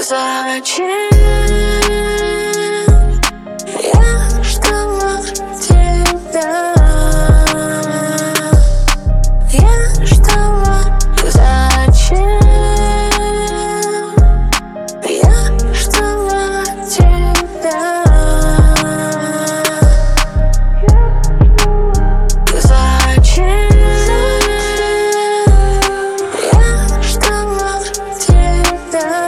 Зачем я ждала тебя? Я ждала. Зачем я ждала тебя? Зачем я ждала тебя?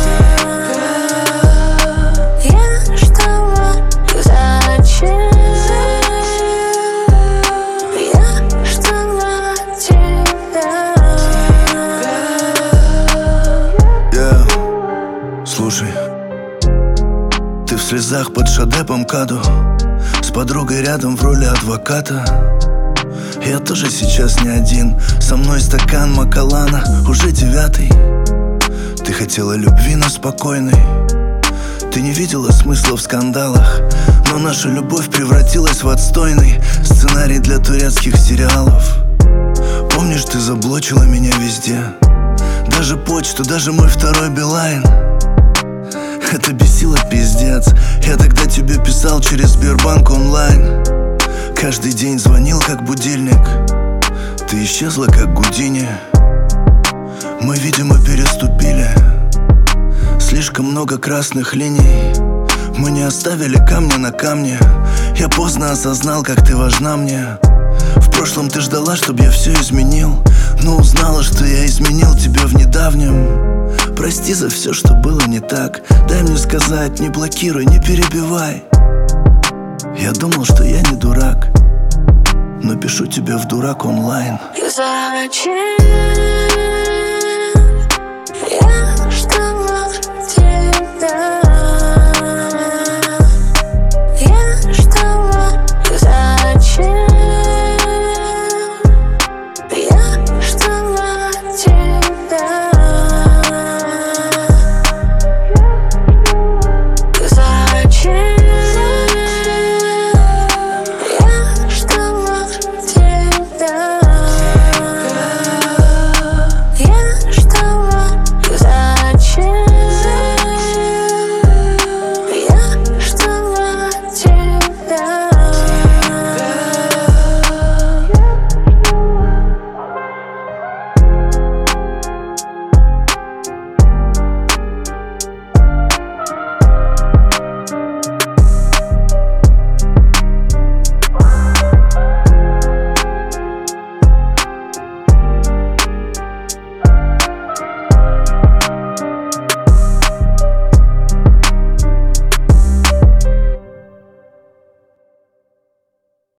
Слушай, ты в слезах под шадепом каду, с подругой рядом в роли адвоката. Я тоже сейчас не один, со мной стакан Макалана, уже 9. Ты хотела любви, но спокойной. Ты не видела смысла в скандалах, но наша любовь превратилась в отстойный сценарий для турецких сериалов. Помнишь, ты заблочила меня везде, даже почту, даже мой второй Билайн. Это бесило пиздец. Я тогда тебе писал через Сбербанк онлайн. Каждый день звонил как будильник. Ты исчезла как Гудини. Мы, видимо, переступили слишком много красных линий. Мы не оставили камня на камне. Я поздно осознал, как ты важна мне. В прошлом ты ждала, чтоб я все изменил, но узнала, что я изменил тебя в недавнем. Прости за все, что было не так. Дай мне сказать, не блокируй, не перебивай. Я думал, что я не дурак, но пишу тебе в дурак онлайн. Зачем я ждала тебя?